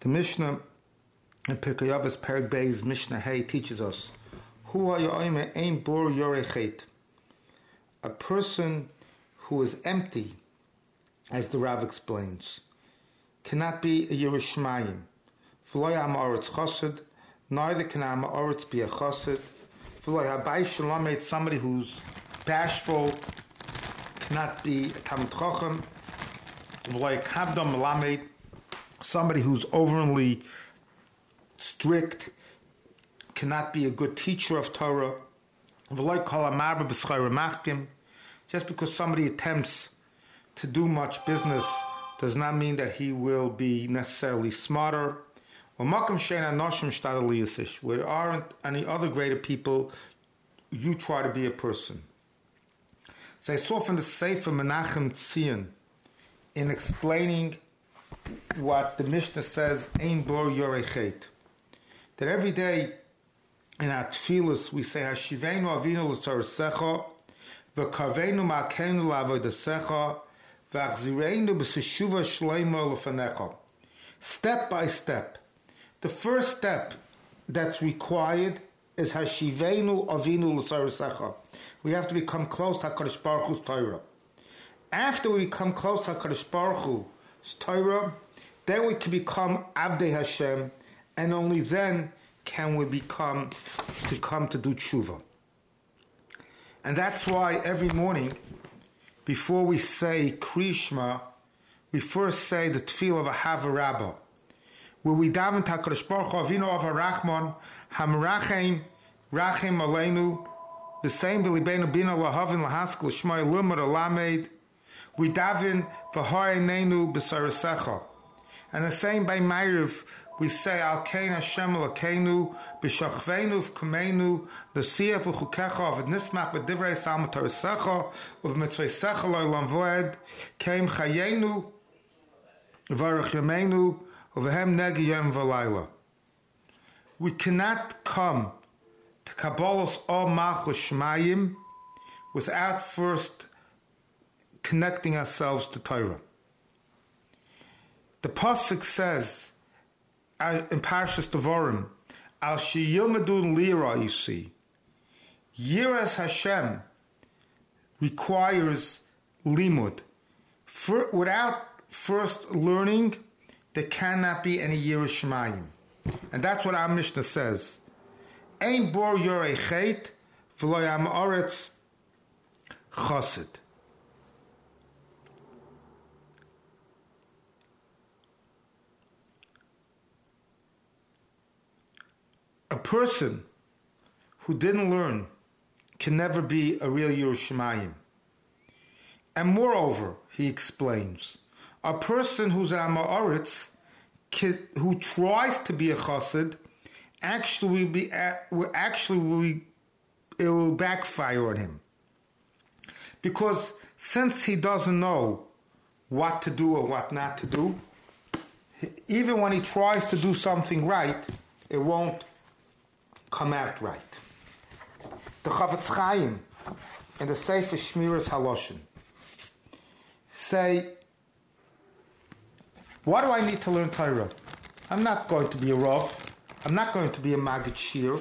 The Mishnah in Pirkei Avos Perek Beis Mishnah Hey teaches us, Hu ha'yo'ime ein bor yorei chet. A person who is empty, as the Rav explains, cannot be a Yiras Shamayim. V'lo ha'ma'aretz chassid, neither can ha'ma'aretz be a chassid. V'lo ha'bai shelamed, somebody who's bashful, cannot be a Talmid Chacham. V'lo ha'kavdam melamed, somebody who's overly strict, cannot be a good teacher of Torah. Just because somebody attempts to do much business does not mean that he will be necessarily smarter. Where aren't any other greater people, you try to be a person. So I saw from the Sefer Menachem Tzion in explaining what the Mishnah says, Ein bor yorei chet, that every day in our tefillos we say, Hashivenu avinu l'tzorasecha, v'karvenu ma'akeinu l'avodasecha, v'achzirenu b'seshuva shleima l'fanecha. Step by step. The first step that's required is Hashivenu avinu l'tzorasecha. We have to become close to HaKadosh Baruch Hu's Torah. After we become close to HaKadosh Baruch Hu's Torah, then we can become Avdei Hashem, and only then can we come to do tshuva. And that's why every morning, before we say Kriya Shema, we first say the tefillah of Ahava Rabbah, where we daven to HaKadosh Baruch Hu Avinu of HaRachman, HaMerachem, Rachem Aleinu, the same B'libeinu Bina Lahavin Lahaskal Shmai Lumar Alamed, we daven V'hareinenu B'sarasecha. And the same by Ma'ariv, we say Al Kein Hashem Elokeinu B'shachveinu V'kameinu L'siyah B'chukecha V'nismach B'divrei Salma Torasecha V'mitzvaysecha L'olam Voed Keim Chayenu V'arach Yameinu V'hem Negi Yom V'layla. We cannot come to Kabbalas Or Malchus Shemayim without first connecting ourselves to Torah. The pasuk says in Parshas Devarim, Al sheyilmadu lira, you see, Yiras Hashem requires limud. Without first learning, there cannot be any Yiras Shamayim. And that's what our Mishnah says. Ein bor yorei chet, v'lo ha'ma'aretz chassid. A person who didn't learn can never be a real Yiras Shamayim. And moreover, he explains, a person who's an Amaretz, who tries to be a chassid, it will backfire on him. Because since he doesn't know what to do or what not to do, even when he tries to do something right, it won't come out right. The Chavetz Chaim and the Sefer Shmiras Haloshin say, why do I need to learn Torah? I'm not going to be a Rav. I'm not going to be a Maggid Shir.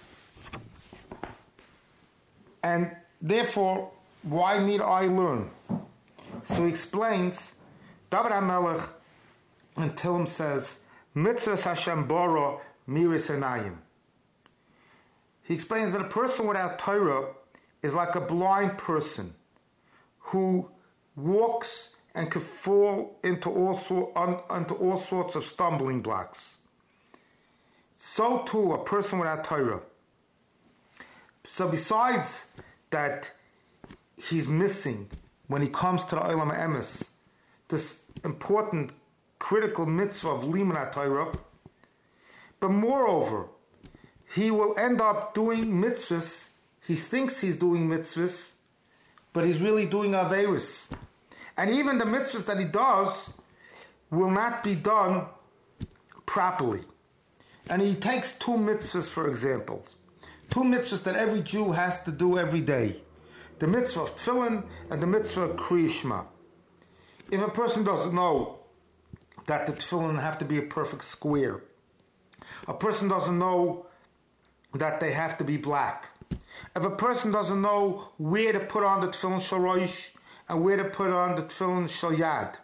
And therefore, why need I learn? So he explains, David HaMelech in Tehillim says, Mitzvahs Hashem bara miras einayim. He explains that a person without Torah is like a blind person who walks and could fall into all sorts of stumbling blocks. So too, a person without Torah. So besides that, he's missing, when he comes to the Olam Emes, this important, critical mitzvah of Limud Torah, but moreover, he will end up doing mitzvahs. He thinks he's doing mitzvahs, but he's really doing averis. And even the mitzvahs that he does will not be done properly. And he takes two mitzvahs, for example. Two mitzvahs that every Jew has to do every day. The mitzvah of tefillin and the mitzvah of Kriya Shema. If a person doesn't know that the tefillin have to be a perfect square. A person doesn't know that they have to be black. If a person doesn't know where to put on the tefillin shel rosh and where to put on the tefillin shel yad.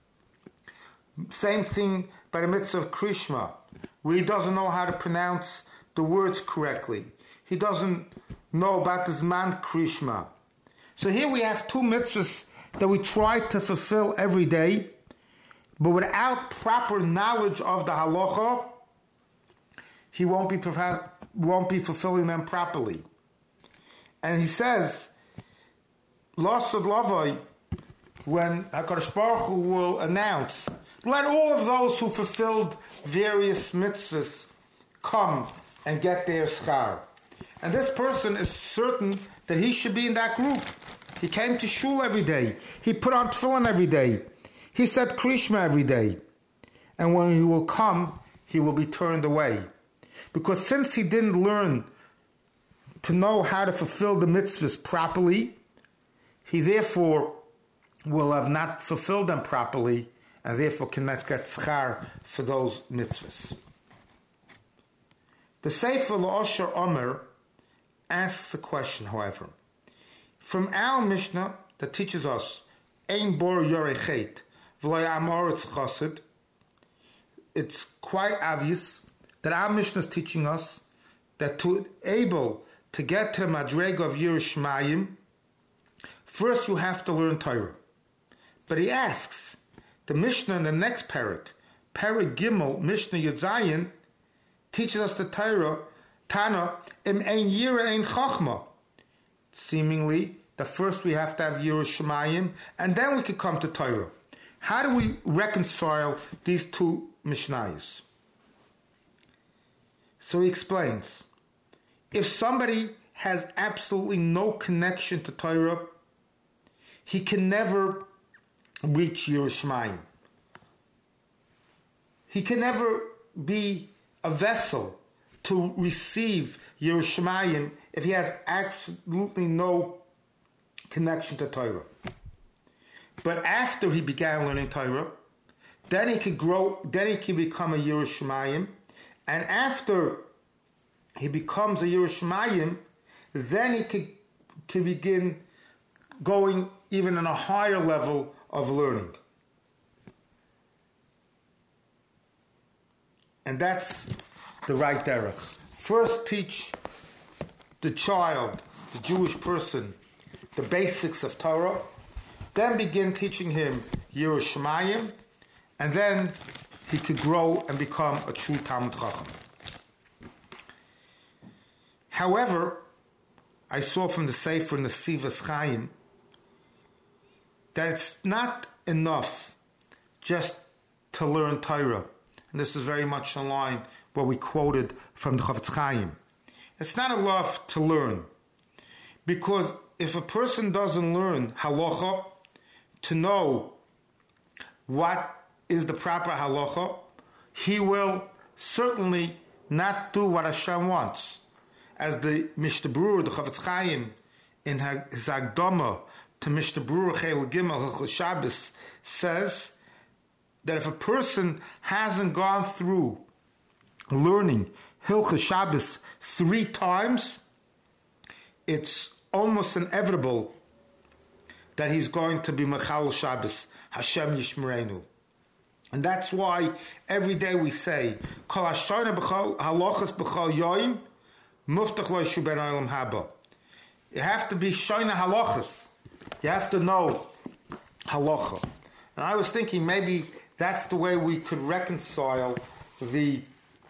Same thing by the mitzvah of Krishma, where he doesn't know how to pronounce the words correctly. He doesn't know about the Zman Krishma. So here we have two mitzvahs that we try to fulfill every day, but without proper knowledge of the halacha, he won't be fulfilling them properly. And he says, Lasad Lavai, when HaKadosh Baruch Hu will announce, let all of those who fulfilled various mitzvahs come and get their schar. And this person is certain that he should be in that group. He came to shul every day. He put on tefillin every day. He said Krishma every day. And when he will come, he will be turned away. Because since he didn't learn to know how to fulfill the mitzvahs properly, he therefore will have not fulfilled them properly, and therefore cannot get schar for those mitzvahs. The Sefer L'Osher Omer asks a question, however. From our Mishnah that teaches us, Ein bor yorei chet, v'lo ya'am oretz chassid, it's quite obvious that our Mishnah is teaching us that to able to get to the madrega of Yiras Shamayim, first you have to learn Torah. But he asks, the Mishnah in the next parak, Parak Gimel, Mishnah Yud Zayin, teaches us the Torah, Tana, im ein yira ein chachma. Seemingly, that first we have to have Yiras Shamayim, and then we could come to Torah. How do we reconcile these two Mishnayos? So he explains, if somebody has absolutely no connection to Torah, he can never reach Yiras Shamayim. He can never be a vessel to receive Yiras Shamayim if he has absolutely no connection to Torah. But after he began learning Torah, then he could grow, then he can become a Yiras Shamayim, and after he becomes a Yiras Shamayim, then he can begin going even on a higher level of learning. And that's the right derech. First teach the child, the Jewish person, the basics of Torah, then begin teaching him Yiras Shamayim, and then he could grow and become a true Talmid Chacham. However, I saw from the Sefer in the Sivas Chaim that it's not enough just to learn Torah. And this is very much in line what we quoted from the Chofetz Chaim. It's not enough to learn. Because if a person doesn't learn halacha, to know what is the proper halacha, he will certainly not do what Hashem wants. As the Mishnah Berurah, the Chofetz Chaim, in his Agdama to Mishnah Berurah Chel Gimel Hilchos Shabbos, says that if a person hasn't gone through learning Hilchos Shabbos 3 times, it's almost inevitable that he's going to be Mechal Shabbos, Hashem Yishmerenu. And that's why every day we say, Kol Hashoyne b'chol halachas b'chol yoyim, muftach lo yishu ben olam haba. You have to be shoyne halachas. You have to know halacha. And I was thinking maybe that's the way we could reconcile the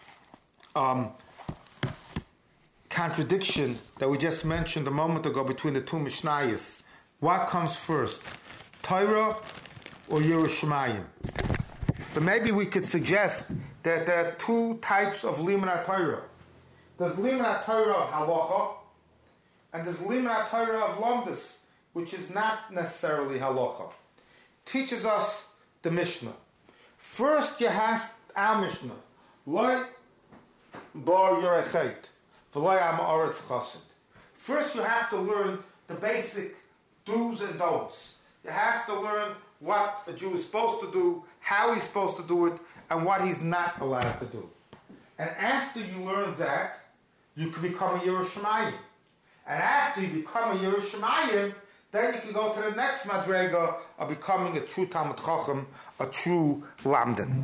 contradiction that we just mentioned a moment ago between the two Mishnayos. What comes first, Torah or Yiras Shamayim? But maybe we could suggest that there are 2 types of Limud Torah. There's Limud Torah of halacha, and there's Limud Torah of Lomdus, which is not necessarily halacha. Teaches us the Mishnah. First, you have our Mishnah. Loi bar yorechet, v'loi am oretz chassid. First, you have to learn the basic do's and don'ts. You have to learn what a Jew is supposed to do how he's supposed to do it, and what he's not allowed to do. And after you learn that, you can become a Yiras Shamayim. And after you become a Yiras Shamayim, then you can go to the next madrega of becoming a true Talmid Chacham, a true Lamdan.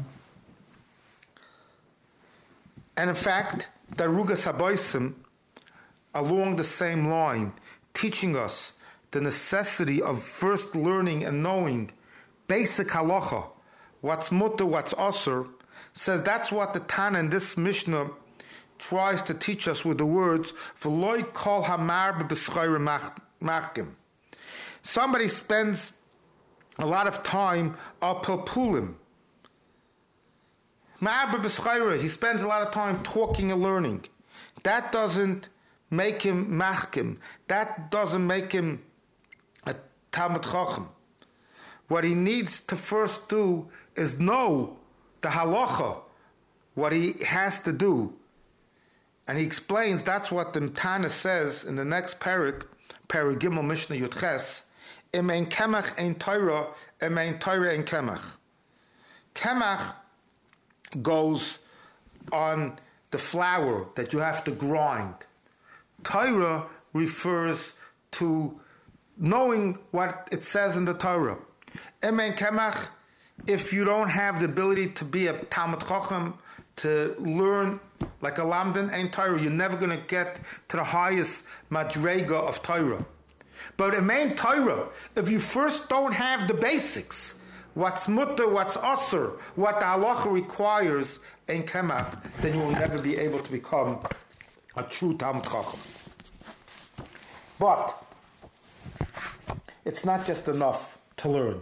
And in fact, the Rugas HaBoisim, along the same line, teaching us the necessity of first learning and knowing basic halacha, what's mutter, what's asur, says that's what the Tana in this Mishnah tries to teach us with the words, V'loi kol hamar b'beschayre machkim. Somebody spends a lot of time al pilpulim. He spends a lot of time talking and learning. That doesn't make him machkim. That doesn't make him a Talmid Chacham. What he needs to first do is know the halacha, what he has to do. And he explains that's what the Tana says in the next parak Gimel Mishnah Yud Ches, Im ein kemach ein Torah, im ein Torah ein kemach. Kemach goes on the flour that you have to grind. Torah refers to knowing what it says in the Torah. Im ein kemach, if you don't have the ability to be a Talmid Chacham, to learn like a Lamdan ein Torah, you're never going to get to the highest madrega of Torah. But in main Torah, if you first don't have the basics, what's mutter, what's asur, what the halacha requires in kemach, then you will never be able to become a true Talmid Chacham. But it's not just enough to learn.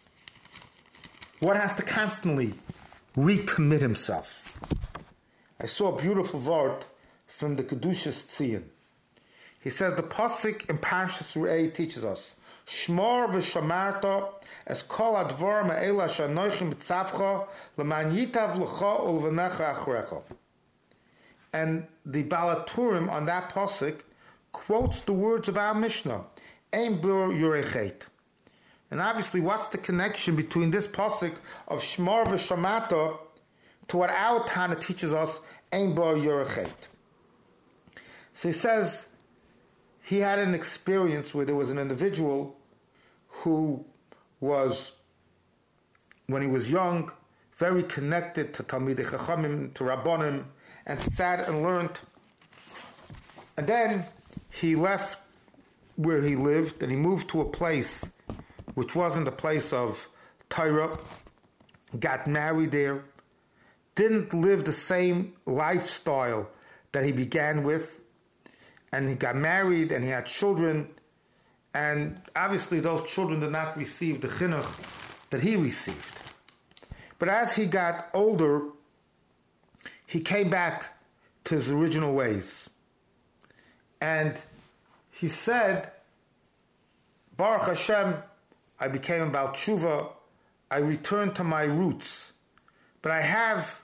One has to constantly recommit himself. I saw a beautiful word from the Kedushas Tzion. He says the pasuk in Parshas Re'eh teaches us, Shmor v'shamarta es kol advar me'ela shanoichim b'tzavcha l'man yitav l'cha ulv'necha achrecha. And the Balaturim on that pasuk quotes the words of our Mishnah, Ein bur yurechet. And obviously, what's the connection between this pasuk of Shmor v'shamarta to what our Tana teaches us, Ein bur yurechet? So he says, he had an experience where there was an individual who was, when he was young, very connected to Talmidei Chachamim, to Rabbanim, and sat and learned. And then he left where he lived and he moved to a place which wasn't a place of Torah, got married there, didn't live the same lifestyle that he began with, and he got married and he had children, and obviously those children did not receive the chinuch that he received. But as he got older, he came back to his original ways. And he said, Baruch Hashem, I became a Baal Tshuva, I returned to my roots. But I have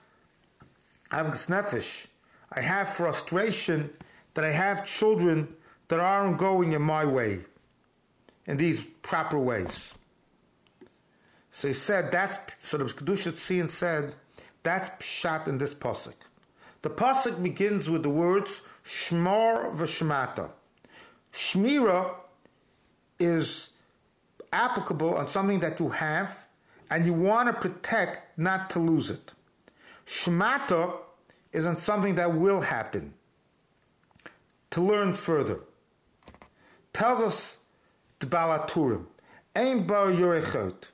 Nefesh, I have frustration that I have children that aren't going in my way, in these proper ways. So he said, so the Kedushas Tzion said, that's pshat in this pasuk. The pasuk begins with the words, Shmor v'shmata. Shmira is applicable on something that you have, and you want to protect, not to lose it. Shmata is on something that will happen. To learn further. Tells us the Balaturim, Ein bar yurechet.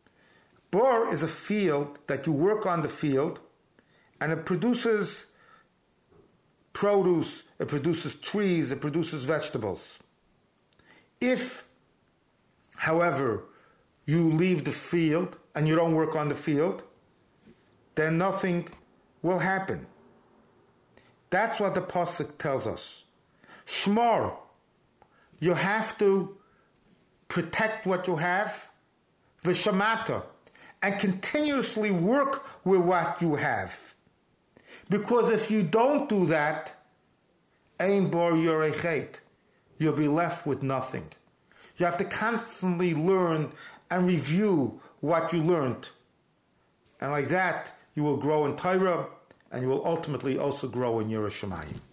Bar is a field that you work on the field, and it produces produce, it produces trees, it produces vegetables. If, however, you leave the field and you don't work on the field, then nothing will happen. That's what the pasuk tells us. Shmor, you have to protect what you have, v'shamata, and continuously work with what you have. Because if you don't do that, ein bar yurechet, you'll be left with nothing. You have to constantly learn and review what you learned. And like that, you will grow in Torah, and you will ultimately also grow in Yerushalayim.